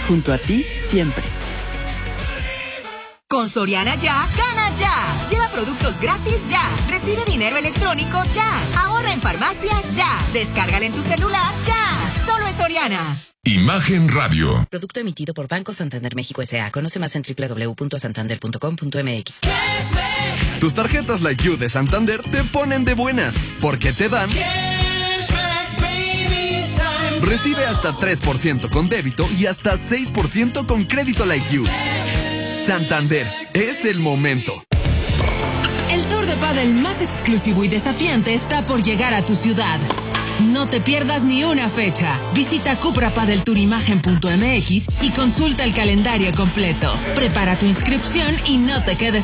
junto a ti siempre. Con Soriana Ya, gana ya. Lleva productos gratis ya. Recibe dinero electrónico ya. Ahorra en farmacias ya. Descárgala en tu celular ya. Solo en Soriana. Imagen Radio. Producto emitido por Banco Santander México S.A. Conoce más en www.santander.com.mx. Tus tarjetas Like You de Santander te ponen de buenas porque te dan... Recibe hasta 3% con débito y hasta 6% con crédito Like You. Santander, es el momento. El tour de pádel más exclusivo y desafiante está por llegar a tu ciudad. No te pierdas ni una fecha. Visita cuprapadeltourimagen.mx y consulta el calendario completo. Prepara tu inscripción y no te quedes